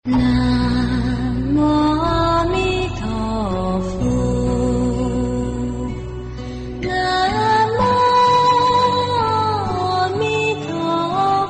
Nam mô A Di Đà Phật. Nam mô A Di Đà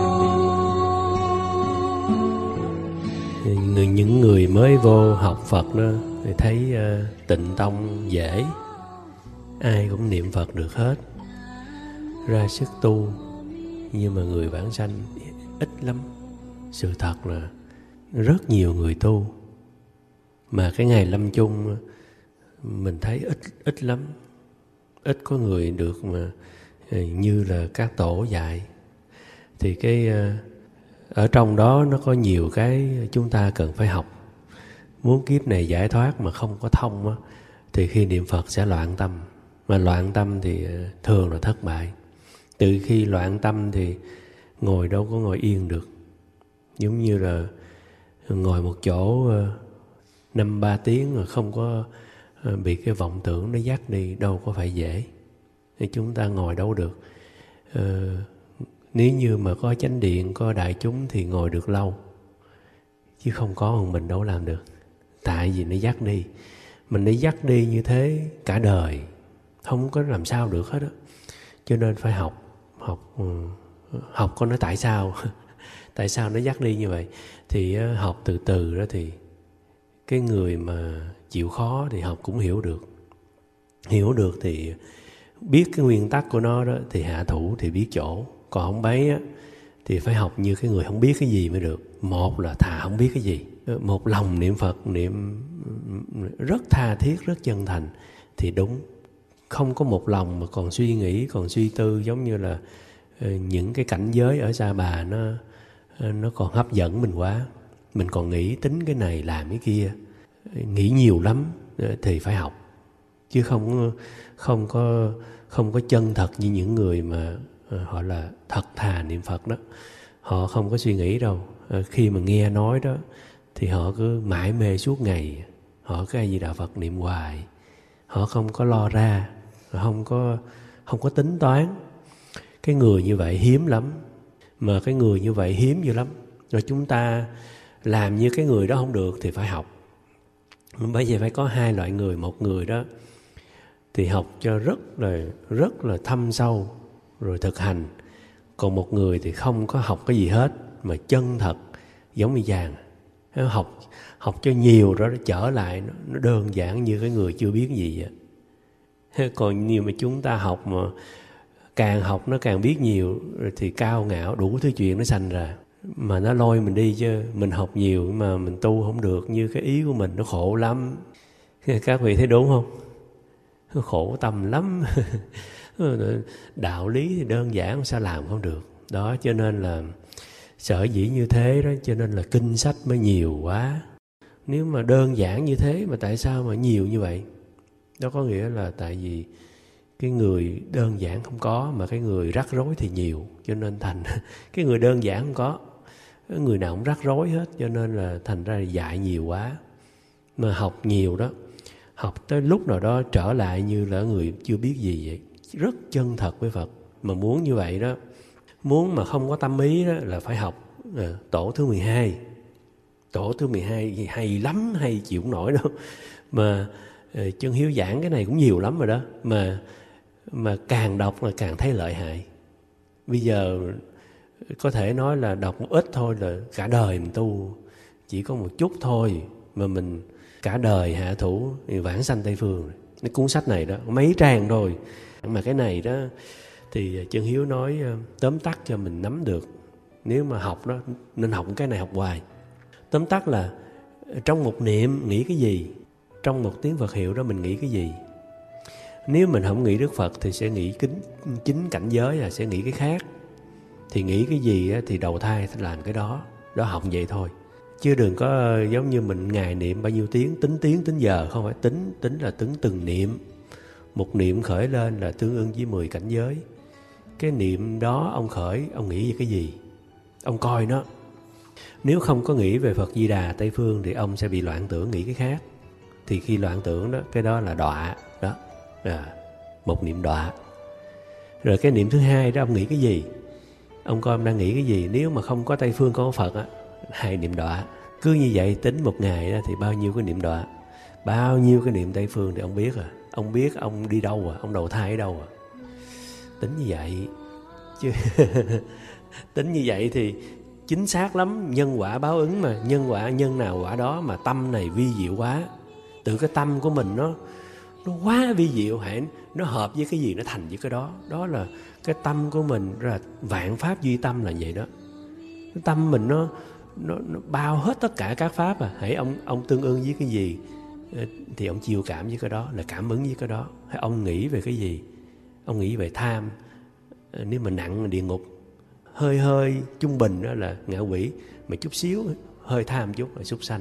Phật. Những người mới vô học Phật đó thì thấy tịnh tông dễ, ai cũng niệm Phật được hết, ra sức tu. Nhưng mà người vãng sanh ít lắm. Sự thật là rất nhiều người tu, mà cái ngày lâm chung mình thấy ít lắm. Ít có người được mà như là các tổ dạy. Thì ở trong đó nó có nhiều cái chúng ta cần phải học. Muốn kiếp này giải thoát mà không có thông á, thì khi niệm Phật sẽ loạn tâm. Mà loạn tâm thì thường là thất bại. Từ khi loạn tâm thì ngồi đâu có ngồi yên được. Giống như là ngồi một chỗ 5-3 tiếng mà không có bị cái vọng tưởng nó dắt đi, đâu có phải dễ. Thì chúng ta ngồi đâu được. Nếu như mà có chánh điện, có đại chúng thì ngồi được lâu. Chứ không có một mình đâu làm được. Tại vì nó dắt đi. Mình nó dắt đi như thế cả đời, không có làm sao được hết á. Cho nên phải học. Học có nói tại sao? Tại sao nó dắt đi như vậy? Thì học từ từ đó thì cái người mà chịu khó thì học cũng hiểu được. Hiểu được thì biết cái nguyên tắc của nó đó thì hạ thủ thì biết chỗ. Còn không bấy á thì phải học như cái người không biết cái gì mới được. Một là thà không biết cái gì. Một lòng niệm Phật, niệm rất tha thiết, rất chân thành thì đúng. Không có một lòng mà còn suy nghĩ, còn suy tư, giống như là những cái cảnh giới ở Sa Bà nó còn hấp dẫn mình quá. Mình còn nghĩ tính cái này làm cái kia, nghĩ nhiều lắm thì phải học. Chứ không có chân thật như những người mà họ là thật thà niệm Phật đó. Họ không có suy nghĩ đâu. Khi mà nghe nói đó thì họ cứ mải mê suốt ngày. Họ cứ A Di Đà Phật niệm hoài. Họ không có lo ra, không có tính toán. Cái người như vậy hiếm lắm. Mà cái người như vậy hiếm dữ lắm. Rồi chúng ta làm như cái người đó không được thì phải học. Bây giờ phải có hai loại người. Một người đó thì học cho rất là thâm sâu rồi thực hành. Còn một người thì không có học cái gì hết mà chân thật, giống như vàng. Học cho nhiều đó trở lại nó đơn giản như cái người chưa biết gì vậy. Còn nhiều mà chúng ta học mà càng học nó càng biết nhiều thì cao ngạo, đủ thứ chuyện nó sanh ra. Mà nó lôi mình đi chứ. Mình học nhiều mà mình tu không được như cái ý của mình, nó khổ lắm. Các vị thấy đúng không? Nó khổ tâm lắm. Đạo lý thì đơn giản, sao làm không được. Đó, cho nên là sở dĩ như thế đó, cho nên là kinh sách mới nhiều quá. Nếu mà đơn giản như thế mà tại sao mà nhiều như vậy? Đó có nghĩa là tại vì cái người đơn giản không có, mà cái người rắc rối thì nhiều. Cho nên thành cái người đơn giản không có, người nào cũng rắc rối hết. Cho nên là thành ra dạy nhiều quá. Mà học nhiều đó, học tới lúc nào đó trở lại như là người chưa biết gì vậy. Rất chân thật với Phật. Mà muốn như vậy đó, muốn mà không có tâm ý đó là phải học tổ thứ 12. Tổ thứ 12 thì hay lắm, hay chịu không nổi đâu. Mà Chân Hiếu giảng cái này cũng nhiều lắm rồi đó. Mà càng đọc là càng thấy lợi hại. Bây giờ có thể nói là đọc một ít thôi là cả đời mình tu. Chỉ có một chút thôi mà mình cả đời hạ thủ thì vãng sanh Tây Phương. Cái cuốn sách này đó mấy trang thôi. Mà cái này đó thì Chân Hiếu nói tóm tắt cho mình nắm được. Nếu mà học đó nên học cái này học hoài. Tóm tắt là trong một niệm nghĩ cái gì, trong một tiếng Phật hiệu đó mình nghĩ cái gì. Nếu mình không nghĩ Đức Phật thì sẽ nghĩ chính cảnh giới, là sẽ nghĩ cái khác. Thì nghĩ cái gì thì đầu thai sẽ làm cái đó. Đó học vậy thôi. Chứ đừng có giống như mình ngày niệm bao nhiêu tiếng, tính giờ. Không phải tính là tính từng niệm. Một niệm khởi lên là tương ưng với 10 cảnh giới. Cái niệm đó ông khởi, ông nghĩ về cái gì, ông coi nó. Nếu không có nghĩ về Phật Di Đà Tây Phương thì ông sẽ bị loạn tưởng nghĩ cái khác. Thì khi loạn tưởng đó, cái đó là đọa đó. Một niệm đọa. Rồi cái niệm thứ hai đó ông nghĩ cái gì, ông coi ông đang nghĩ cái gì. Nếu mà không có Tây Phương có Phật á, hai niệm đọa. Cứ như vậy tính một ngày đó, thì bao nhiêu cái niệm đọa, bao nhiêu cái niệm Tây Phương thì ông biết à. Ông biết ông đi đâu à, ông đầu thai ở đâu à. Tính như vậy chứ tính như vậy thì chính xác lắm. Nhân quả báo ứng mà, nhân quả nhân nào quả đó. Mà tâm này vi diệu quá, tự cái tâm của mình nó quá vi diệu, hãy nó hợp với cái gì nó thành với cái đó. Đó là cái tâm của mình, là vạn pháp duy tâm là vậy đó. Cái tâm mình nó bao hết tất cả các pháp à. Hãy ông tương ưng với cái gì thì ông chiêu cảm với cái đó, là cảm ứng với cái đó. Hay ông nghĩ về cái gì, ông nghĩ về tham, nếu mà nặng là địa ngục, hơi trung bình đó là ngạ quỷ, mà chút xíu hơi tham chút là súc sanh.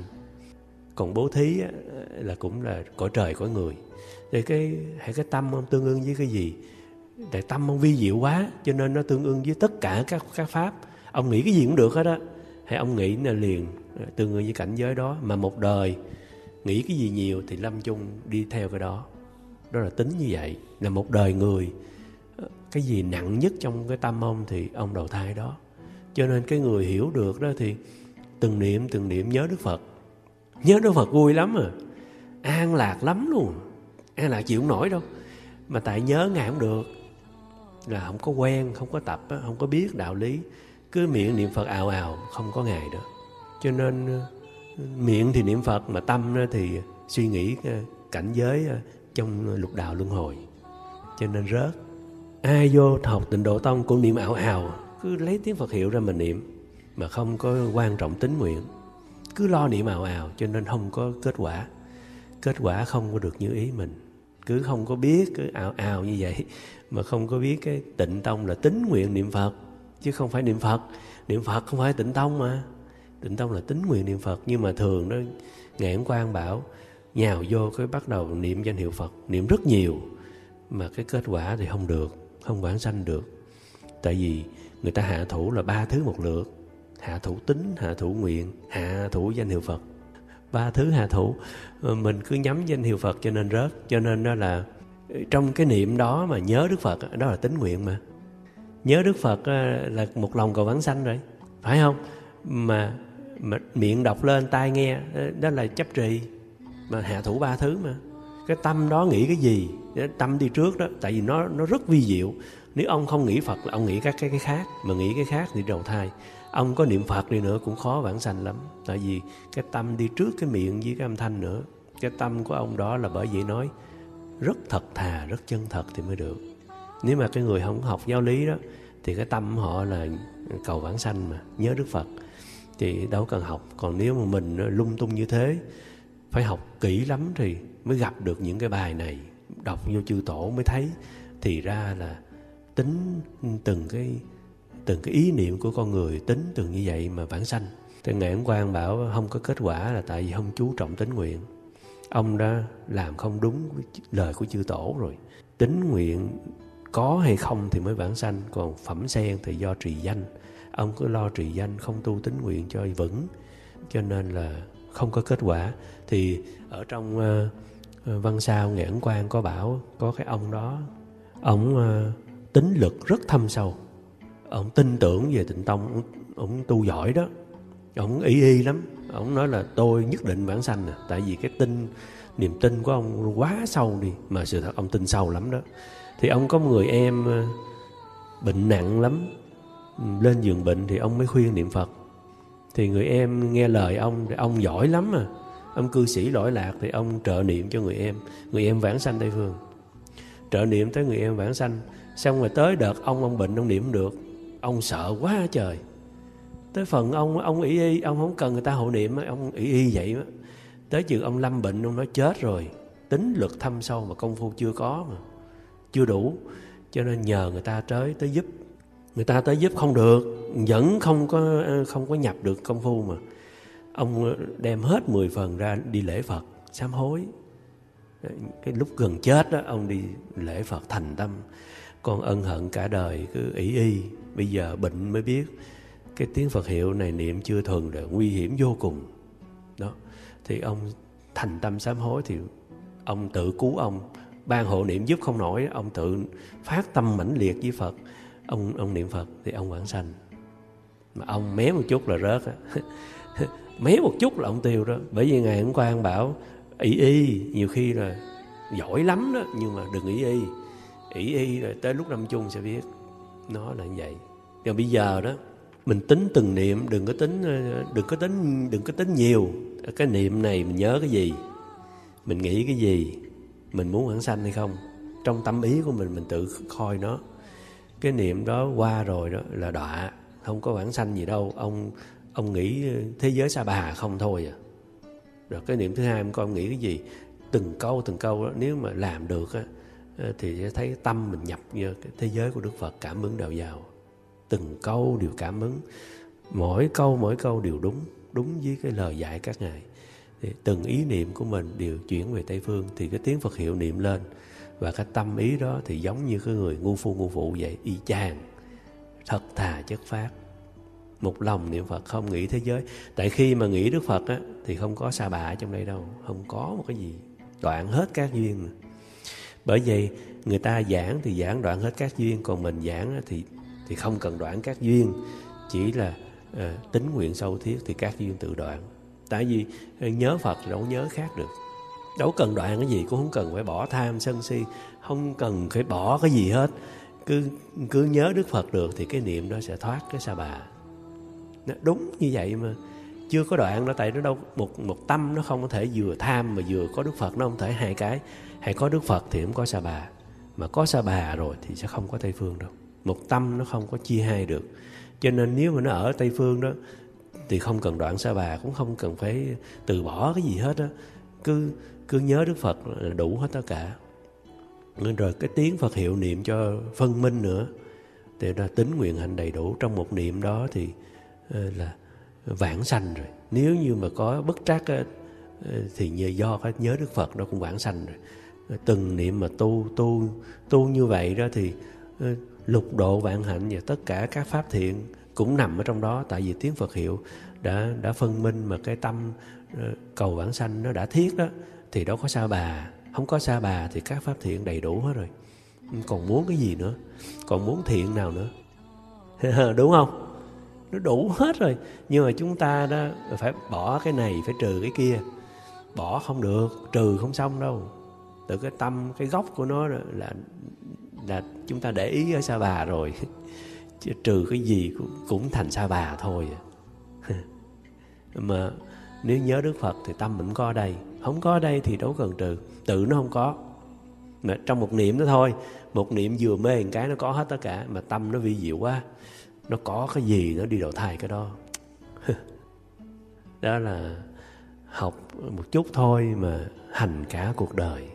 Còn bố thí là cũng là cõi trời cõi người. Thì hãy cái tâm ông tương ưng với cái gì, tại tâm ông vi diệu quá cho nên nó tương ưng với tất cả các pháp. Ông nghĩ cái gì cũng được hết á. Hay ông nghĩ là liền tương ưng với cảnh giới đó. Mà một đời nghĩ cái gì nhiều thì lâm chung đi theo cái đó. Đó là tính như vậy. Là một đời người, cái gì nặng nhất trong cái tâm ông thì ông đầu thai đó. Cho nên cái người hiểu được đó thì từng niệm nhớ Đức Phật. Nhớ Đức Phật vui lắm à, an lạc lắm luôn. An lạc chịu không nổi đâu. Mà tại nhớ Ngài không được, là không có quen, không có tập, không có biết đạo lý. Cứ miệng niệm Phật ào ào, không có Ngài đó. Cho nên miệng thì niệm Phật, mà tâm thì suy nghĩ cảnh giới trong lục đạo luân hồi. Cho nên rớt. Ai vô học Tịnh Độ Tông cũng niệm ảo ảo, cứ lấy tiếng Phật hiệu ra mà niệm, mà không có quan trọng tín nguyện, cứ lo niệm ảo ảo, cho nên không có kết quả. Kết quả không có được như ý mình. Cứ không có biết, cứ ảo ảo như vậy, mà không có biết cái Tịnh Tông là tín nguyện niệm Phật, chứ không phải niệm Phật. Niệm Phật không phải Tịnh Tông mà. Tịnh Tông là tín nguyện niệm Phật. Nhưng mà thường đó, Ngài Ấn Quang bảo nhào vô cái bắt đầu niệm danh hiệu Phật, niệm rất nhiều, mà cái kết quả thì không được, không vãng sanh được. Tại vì người ta hạ thủ là 3 thứ một lượt: hạ thủ tính, hạ thủ nguyện, hạ thủ danh hiệu Phật. 3 thứ hạ thủ. Mình cứ nhắm danh hiệu Phật cho nên rớt. Cho nên đó là trong cái niệm đó mà nhớ Đức Phật, đó là tín nguyện mà. Nhớ Đức Phật là một lòng cầu vãng sanh rồi, phải không? Mà miệng đọc lên, tai nghe, đó là chấp trì. Mà hạ thủ 3 thứ mà. Cái tâm đó nghĩ cái gì, tâm đi trước đó. Tại vì nó rất vi diệu. Nếu ông không nghĩ Phật là ông nghĩ các cái khác, mà nghĩ cái khác thì đầu thai. Ông có niệm Phật đi nữa cũng khó vãng sanh lắm. Tại vì cái tâm đi trước cái miệng với cái âm thanh nữa. Cái tâm của ông đó là bởi vậy nói rất thật thà, rất chân thật thì mới được. Nếu mà cái người không học giáo lý đó thì cái tâm họ là cầu vãng sanh mà, nhớ Đức Phật, thì đâu cần học. Còn nếu mà mình lung tung như thế, phải học kỹ lắm thì mới gặp được những cái bài này. Đọc vô chư tổ mới thấy thì ra là tính từng cái ý niệm của con người, tính từng như vậy mà vãng sanh. Thì Ngài Ấn Quang bảo không có kết quả là tại vì không chú trọng tín nguyện. Ông đã làm không đúng lời của chư tổ rồi. Tín nguyện có hay không thì mới vãng sanh. Còn phẩm sen thì do trì danh. Ông cứ lo trì danh, không tu tín nguyện cho vững, cho nên là không có kết quả. Thì ở trong văn sao Ngài Ấn Quang có bảo, có cái ông đó, ông tín lực rất thâm sâu, ông tin tưởng về Tịnh Tông, ông tu giỏi đó, ông y lắm. Ông nói là tôi nhất định vãng sanh. Tại vì cái niềm tin của ông quá sâu đi. Mà sự thật ông tin sâu lắm đó. Thì ông có một người em bệnh nặng lắm, lên giường bệnh thì ông mới khuyên niệm Phật. Thì người em nghe lời ông, thì ông giỏi lắm mà, ông cư sĩ lỗi lạc, thì ông trợ niệm cho người em vãng sanh Tây Phương. Trợ niệm tới người em vãng sanh. Xong rồi tới đợt ông bệnh, ông niệm không được, ông sợ quá trời. Tới phần ông y, ông không cần người ta hộ niệm, ông y vậy đó. Tới chừng ông lâm bệnh, ông nói chết rồi. Tính lực thâm sâu mà công phu chưa có mà, chưa đủ. Cho nên nhờ người ta tới giúp. Người ta tới giúp không được, vẫn không có nhập được công phu mà. Ông đem hết 10 phần ra đi lễ Phật, sám hối. Cái lúc gần chết đó, ông đi lễ Phật thành tâm. Con ân hận cả đời cứ y. Bây giờ bệnh mới biết cái tiếng Phật hiệu này niệm chưa thuần rồi, nguy hiểm vô cùng đó. Thì ông thành tâm sám hối, thì ông tự cứu ông. Ban hộ niệm giúp không nổi, ông tự phát tâm mãnh liệt với Phật. Ông niệm Phật thì ông vãng sanh. Mà ông mé một chút là rớt á. méo một chút là ông tiêu đó. Bởi vì ngày hôm qua ông bảo y nhiều khi là giỏi lắm đó, nhưng mà đừng y rồi tới lúc lâm chung sẽ biết nó là như vậy. Còn bây giờ đó mình tính từng niệm, đừng có tính nhiều. Cái niệm này mình nhớ cái gì, mình nghĩ cái gì, mình muốn vãng sanh hay không, trong tâm ý của mình tự coi nó. Cái niệm đó qua rồi đó là đọa, không có vãng sanh gì đâu. Ông nghĩ thế giới Sa Bà không thôi à. Rồi cái niệm thứ hai con nghĩ cái gì, từng câu đó, nếu mà làm được á, thì sẽ thấy tâm mình nhập vô cái thế giới của Đức Phật, cảm ứng đạo giáo. Từng câu đều cảm ứng, mỗi câu đều đúng với cái lời dạy các ngài. Thì từng ý niệm của mình đều chuyển về Tây Phương, thì cái tiếng Phật hiệu niệm lên, và cái tâm ý đó thì giống như cái người ngu phụ vậy, y chang, thật thà chất phát, một lòng niệm Phật, không nghĩ thế giới. Tại khi mà nghĩ Đức Phật á, thì không có Sa Bà ở trong đây đâu, không có một cái gì, đoạn hết các duyên. Bởi vậy người ta giảng thì giảng đoạn hết các duyên, còn mình giảng thì không cần đoạn các duyên, chỉ là tín nguyện sâu thiết thì các duyên tự đoạn. Tại vì nhớ Phật đâu nhớ khác được, đâu cần đoạn cái gì, cũng không cần phải bỏ tham sân si, không cần phải bỏ cái gì hết. Cứ nhớ Đức Phật được thì cái niệm đó sẽ thoát cái Sa Bà. Nó đúng như vậy mà. Chưa có đoạn đó, tại nó đâu một tâm nó không có thể vừa tham mà vừa có Đức Phật, nó không thể hai cái. Hay có Đức Phật thì không có Sa Bà, mà có Sa Bà rồi thì sẽ không có Tây Phương đâu. Một tâm nó không có chia hai được. Cho nên nếu mà nó ở Tây Phương đó thì không cần đoạn Sa Bà, cũng không cần phải từ bỏ cái gì hết á. Cứ nhớ Đức Phật là đủ hết tất cả. Nên rồi cái tiếng Phật hiệu niệm cho phân minh nữa, thì là tín nguyện hạnh đầy đủ. Trong một niệm đó thì là vãng sanh rồi. Nếu như mà có bất trắc á, thì do cái nhớ Đức Phật nó cũng vãng sanh rồi. Từng niệm mà tu như vậy đó thì lục độ vạn hạnh và tất cả các pháp thiện cũng nằm ở trong đó. Tại vì tiếng Phật hiệu đã phân minh, mà cái tâm cầu vãng sanh nó đã thiết đó, thì đâu có Sa Bà. Không có Sa Bà thì các pháp thiện đầy đủ hết rồi. Còn muốn cái gì nữa, còn muốn thiện nào nữa? Đúng không? Nó đủ hết rồi. Nhưng mà chúng ta đó phải bỏ cái này, phải trừ cái kia. Bỏ không được, trừ không xong đâu. Từ cái tâm, cái gốc của nó là chúng ta để ý ở Sa Bà rồi. Chứ trừ cái gì cũng thành Sa Bà thôi. Mà nếu nhớ Đức Phật thì tâm mình có ở đây. Không có ở đây thì đâu cần trừ. Tự nó không có. Mà trong một niệm đó thôi, một niệm vừa mê một cái nó có hết tất cả. Mà tâm nó vi diệu quá, nó có cái gì nó đi đầu thai cái đó. Đó là học một chút thôi mà hành cả cuộc đời.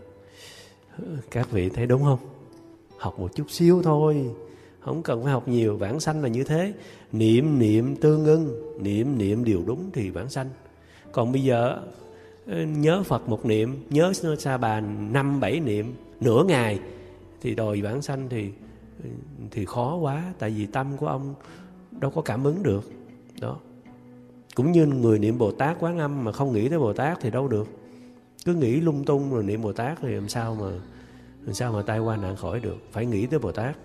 Các vị thấy đúng không? Học một chút xíu thôi, không cần phải học nhiều. Vãng sanh là như thế. Niệm tương ưng, niệm điều đúng thì vãng sanh. Còn bây giờ nhớ Phật một niệm, nhớ Sa Bà 5-7 niệm nửa ngày thì đòi vãng sanh thì khó quá. Tại vì tâm của ông đâu có cảm ứng được đó. Cũng như người niệm Bồ Tát Quán Âm mà không nghĩ tới Bồ Tát thì đâu được. Cứ nghĩ lung tung rồi niệm Bồ Tát thì làm sao mà tai qua nạn khỏi được. Phải nghĩ tới Bồ Tát.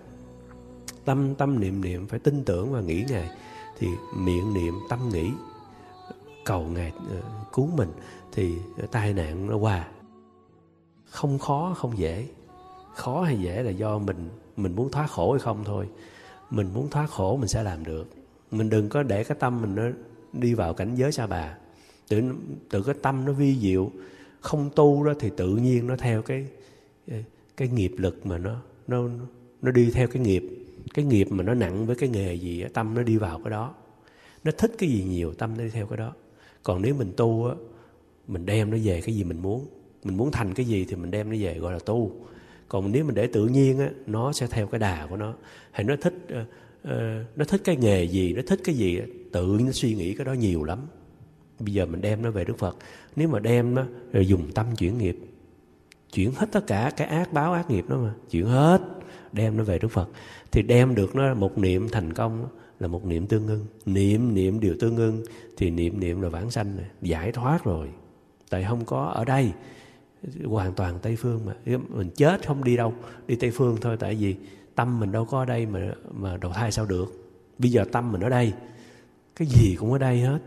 Tâm niệm phải tin tưởng và nghĩ Ngài. Thì miệng niệm, tâm nghĩ, cầu Ngài cứu mình, thì tai nạn nó qua. Không khó, không dễ. Khó hay dễ là do mình muốn thoát khổ hay không thôi. Mình muốn thoát khổ mình sẽ làm được. Mình đừng có để cái tâm mình nó đi vào cảnh giới Sa Bà. Tự cái tâm nó vi diệu. Không tu đó thì tự nhiên nó theo cái nghiệp lực mà nó đi theo cái nghiệp. Cái nghiệp mà nó nặng với cái nghề gì, tâm nó đi vào cái đó. Nó thích cái gì nhiều, tâm nó đi theo cái đó. Còn nếu mình tu á, mình đem nó về cái gì mình muốn. Mình muốn thành cái gì thì mình đem nó về gọi là tu. Còn nếu mình để tự nhiên á, nó sẽ theo cái đà của nó. Hay nó thích cái nghề gì, nó thích cái gì, tự nó suy nghĩ cái đó nhiều lắm. Bây giờ mình đem nó về Đức Phật. Nếu mà đem nó rồi dùng tâm chuyển nghiệp, chuyển hết tất cả cái ác báo ác nghiệp đó mà, chuyển hết, đem nó về Đức Phật, thì đem được nó một niệm thành công là một niệm tương ưng. Niệm điều tương ưng thì niệm là vãng sanh này, giải thoát rồi. Tại không có ở đây, hoàn toàn Tây Phương mà. Mình chết không đi đâu, đi Tây Phương thôi. Tại vì tâm mình đâu có ở đây mà đầu thai sao được. Bây giờ tâm mình ở đây, cái gì cũng ở đây hết.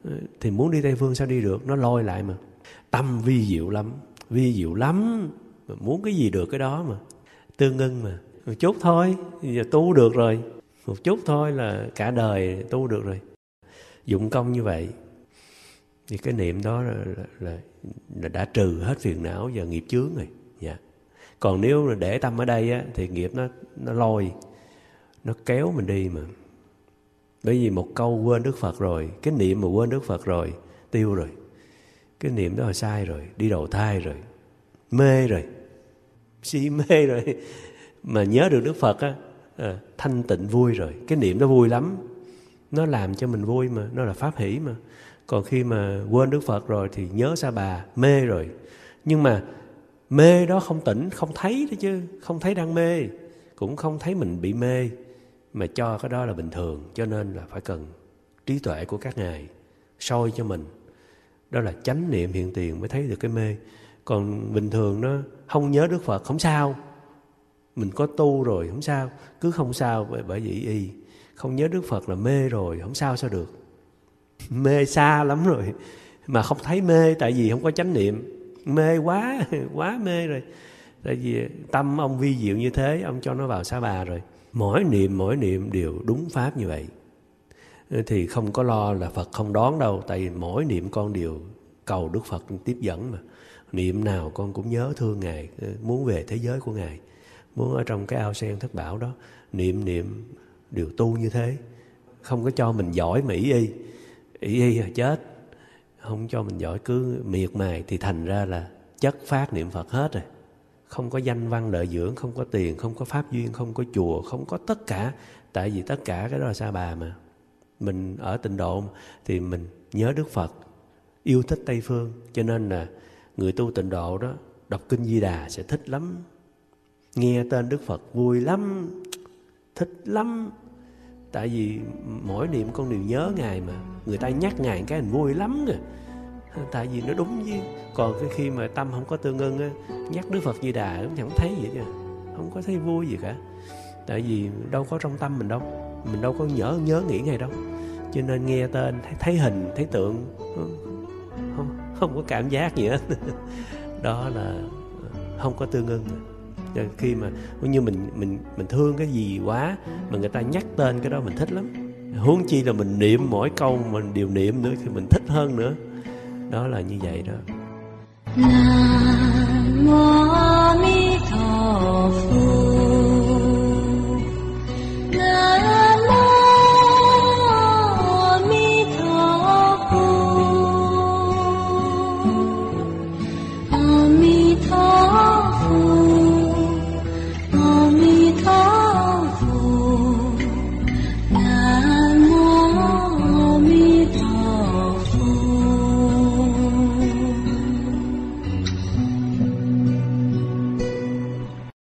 Thì muốn đi Tây Phương sao đi được, nó lôi lại mà. Tâm vi diệu lắm, mà muốn cái gì được cái đó mà. Tương ưng mà, một chút thôi, giờ tu được rồi. Một chút thôi là cả đời tu được rồi. Dụng công như vậy thì cái niệm đó là đã trừ hết phiền não và nghiệp chướng rồi. Dạ. Còn nếu là để tâm ở đây á, thì nghiệp nó lôi, nó kéo mình đi mà. Bởi vì một câu quên Đức Phật rồi, cái niệm mà quên Đức Phật rồi, tiêu rồi. Cái niệm đó là sai rồi, đi đầu thai rồi, mê rồi, si mê rồi. Mà nhớ được Đức Phật á, thanh tịnh vui rồi. Cái niệm đó vui lắm, nó làm cho mình vui mà, nó là pháp hỷ mà. Còn khi mà quên Đức Phật rồi thì nhớ Sa Bà, mê rồi. Nhưng mà mê đó không tỉnh, không thấy đó chứ, không thấy đang mê, cũng không thấy mình bị mê, mà cho cái đó là bình thường. Cho nên là phải cần trí tuệ của các ngài soi cho mình. Đó là chánh niệm hiện tiền mới thấy được cái mê. Còn bình thường nó không nhớ Đức Phật không sao, mình có tu rồi không sao, cứ không sao. Bởi vì không nhớ Đức Phật là mê rồi, không sao được. Mê xa lắm rồi mà không thấy mê, tại vì không có chánh niệm. Mê quá mê rồi. Tại vì tâm ông vi diệu như thế, ông cho nó vào Sa Bà rồi. Mỗi niệm đều đúng pháp như vậy. Thì không có lo là Phật không đón đâu. Tại vì mỗi niệm con đều cầu Đức Phật tiếp dẫn mà. Niệm nào con cũng nhớ thương Ngài, muốn về thế giới của Ngài, muốn ở trong cái ao sen thất bảo đó. Niệm đều tu như thế. Không có cho mình giỏi mà ý là chết. Không cho mình giỏi, cứ miệt mài thì thành ra là chất phát niệm Phật hết rồi. Không có danh văn lợi dưỡng, không có tiền, không có pháp duyên, không có chùa, không có tất cả. Tại vì tất cả cái đó là Sa Bà mà. Mình ở Tịnh Độ thì mình nhớ Đức Phật, yêu thích Tây Phương. Cho nên là người tu Tịnh Độ đó đọc Kinh Di Đà sẽ thích lắm. Nghe tên Đức Phật vui lắm, thích lắm. Tại vì mỗi niệm con đều nhớ Ngài mà. Người ta nhắc Ngài cái mình vui lắm rồi. Tại vì nó đúng với. Còn cái khi mà tâm không có tương ưng á, nhắc Đức Phật Di Đà cũng chẳng thấy gì chứ, không có thấy vui gì cả. Tại vì đâu có trong tâm mình đâu, mình đâu có nhớ nghĩ Ngài đâu. Cho nên nghe tên, thấy hình, thấy tượng, không có cảm giác gì hết. Đó là không có tương ưng. Khi mà như mình thương cái gì quá mà người ta nhắc tên cái đó mình thích lắm. Huống chi là mình niệm mỗi câu mình đều niệm nữa thì mình thích hơn nữa. Đó là như vậy đó. Nam mô